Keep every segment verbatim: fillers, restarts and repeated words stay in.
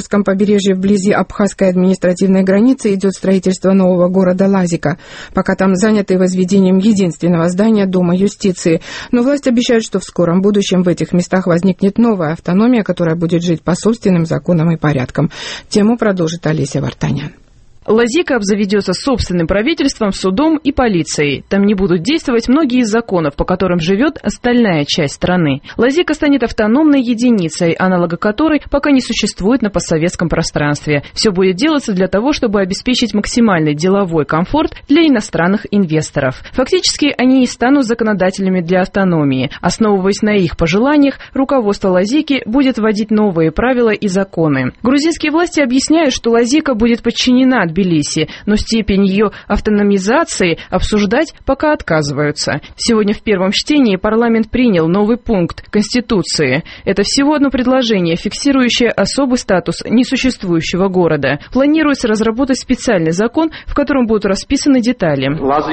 На побережье вблизи абхазской административной границы идет строительство нового города Лазика. Пока там заняты возведением единственного здания Дома юстиции. Но власть обещает, что в скором будущем в этих местах возникнет новая автономия, которая будет жить по собственным законам и порядкам. Тему продолжит Олеся Вартанян. Лазика обзаведется собственным правительством, судом и полицией. Там не будут действовать многие из законов, по которым живет остальная часть страны. Лазика станет автономной единицей, аналога которой пока не существует на постсоветском пространстве. Все будет делаться для того, чтобы обеспечить максимальный деловой комфорт для иностранных инвесторов. Фактически они и станут законодателями для автономии. Основываясь на их пожеланиях, руководство Лазики будет вводить новые правила и законы. Грузинские власти объясняют, что Лазика будет подчинена Тбилиси, но степень ее автономизации обсуждать пока отказываются. Сегодня в первом чтении парламент принял новый пункт Конституции. Это всего одно предложение, фиксирующее особый статус несуществующего города. Планируется разработать специальный закон, в котором будут расписаны детали.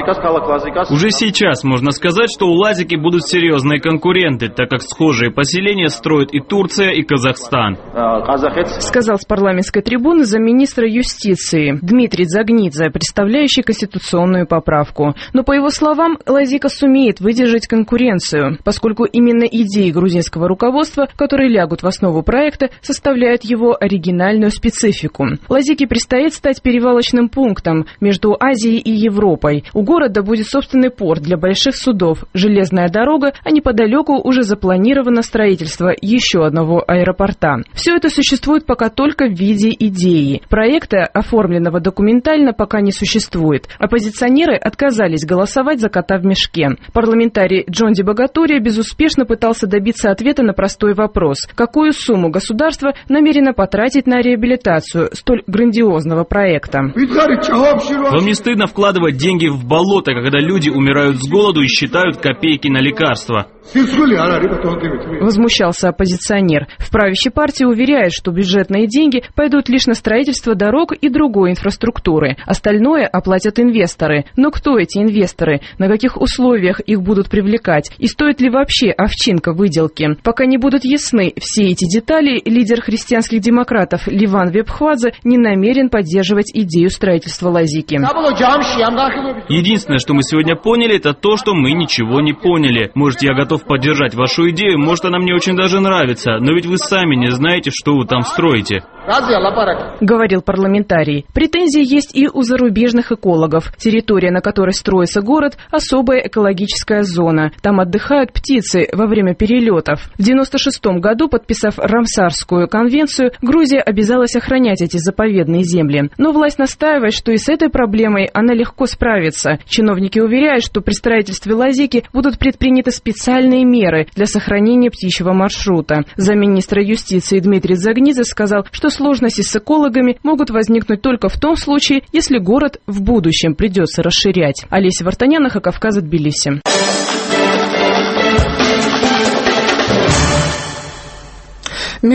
Уже сейчас можно сказать, что у Лазики будут серьезные конкуренты, так как схожие поселения строят и Турция, и Казахстан. Сказал с парламентской трибуны замминистра юстиции Дмитрий Загнидзе, представляющий конституционную поправку. Но, по его словам, Лазика сумеет выдержать конкуренцию, поскольку именно идеи грузинского руководства, которые лягут в основу проекта, составляют его оригинальную специфику. Лазике предстоит стать перевалочным пунктом между Азией и Европой. У города будет собственный порт для больших судов, железная дорога, а неподалеку уже запланировано строительство еще одного аэропорта. Все это существует пока только в виде идеи. Проекта, оформленного документально, пока не существует. Оппозиционеры отказались голосовать за кота в мешке. Парламентарий Джонди Богатурия безуспешно пытался добиться ответа на простой вопрос: какую сумму государство намерено потратить на реабилитацию столь грандиозного проекта? Вам не стыдно вкладывать деньги в болото, когда люди умирают с голоду и считают копейки на лекарства? Возмущался оппозиционер. В правящей партии уверяют, что бюджетные деньги пойдут лишь на строительство дорог и другой инфраструктуры. Остальное оплатят инвесторы. Но кто эти инвесторы? На каких условиях их будут привлекать? И стоит ли вообще овчинка выделки? Пока не будут ясны все эти детали, лидер христианских демократов Ливан Вебхвадзе не намерен поддерживать идею строительства Лазики. Единственное, что мы сегодня поняли, это то, что мы ничего не поняли. Может, я готов поддержать вашу идею, может, она мне очень даже нравится, но ведь вы сами не знаете, что вы там строите. Говорил парламентарий. Претензии есть и у зарубежных экологов. Территория, на которой строится город, особая экологическая зона. Там отдыхают птицы во время перелетов. В девяносто шестом году, подписав Рамсарскую конвенцию, Грузия обязалась охранять эти заповедные земли. Но власть настаивает, что и с этой проблемой она легко справится. Чиновники уверяют, что при строительстве Лазики будут предприняты специальные меры для сохранения птичьего маршрута. Замминистра юстиции Дмитрий Загнидзе сказал, что сложности с экологами могут возникнуть только в том случае, если город в будущем придется расширять. Олеся Вартанян, Кавказа, Тбилиси.